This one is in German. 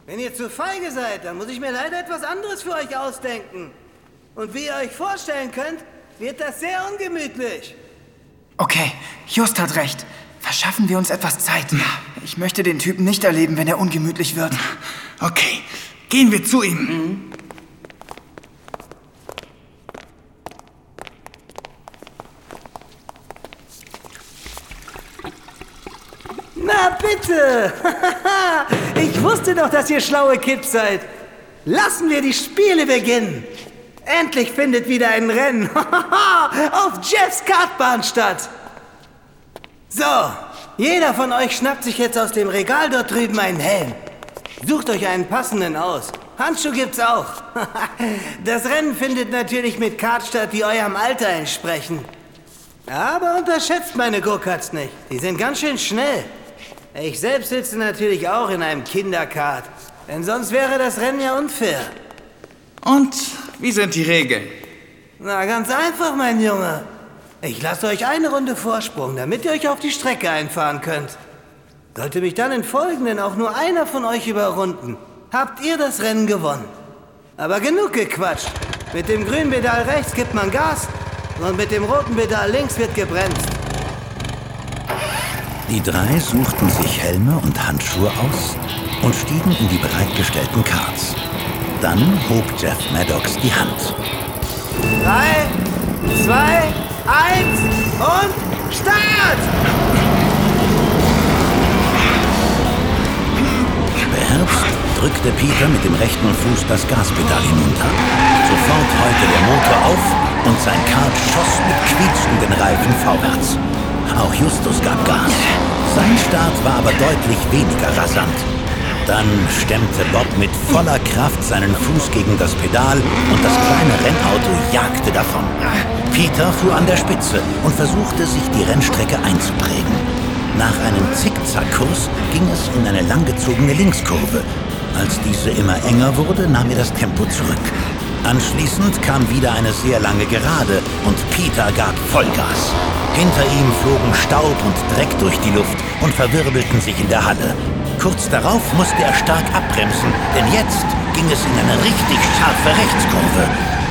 Wenn ihr zu feige seid, dann muss ich mir leider etwas anderes für euch ausdenken. Und wie ihr euch vorstellen könnt, wird das sehr ungemütlich. Okay, Just hat recht. Verschaffen wir uns etwas Zeit. Ich möchte den Typen nicht erleben, wenn er ungemütlich wird. Okay, gehen wir zu ihm. Na bitte! Ich wusste doch, dass ihr schlaue Kids seid. Lassen wir die Spiele beginnen. Endlich findet wieder ein Rennen auf Jeffs Kartbahn statt. So, jeder von euch schnappt sich jetzt aus dem Regal dort drüben einen Helm. Sucht euch einen passenden aus. Handschuhe gibt's auch. Das Rennen findet natürlich mit Karts statt, die eurem Alter entsprechen. Aber unterschätzt meine Go-Karts nicht. Die sind ganz schön schnell. Ich selbst sitze natürlich auch in einem Kinderkart. Denn sonst wäre das Rennen ja unfair. Und wie sind die Regeln? Na, ganz einfach, mein Junge. Ich lasse euch eine Runde Vorsprung, damit ihr euch auf die Strecke einfahren könnt. Sollte mich dann im Folgenden auch nur einer von euch überrunden, habt ihr das Rennen gewonnen. Aber genug gequatscht. Mit dem grünen Pedal rechts gibt man Gas und mit dem roten Pedal links wird gebremst. Die drei suchten sich Helme und Handschuhe aus und stiegen in die bereitgestellten Karts. Dann hob Jeff Maddox die Hand. 3, 2, 1 und Start! Beherrscht drückte Peter mit dem rechten Fuß das Gaspedal hinunter. Sofort heulte der Motor auf und sein Kart schoss mit quietschenden Reifen vorwärts. Auch Justus gab Gas. Sein Start war aber deutlich weniger rasant. Dann stemmte Bob mit voller Kraft seinen Fuß gegen das Pedal und das kleine Rennauto jagte davon. Peter fuhr an der Spitze und versuchte, sich die Rennstrecke einzuprägen. Nach einem Zickzackkurs ging es in eine langgezogene Linkskurve. Als diese immer enger wurde, nahm er das Tempo zurück. Anschließend kam wieder eine sehr lange Gerade und Peter gab Vollgas. Hinter ihm flogen Staub und Dreck durch die Luft und verwirbelten sich in der Halle. Kurz darauf musste er stark abbremsen, denn jetzt ging es in eine richtig scharfe Rechtskurve.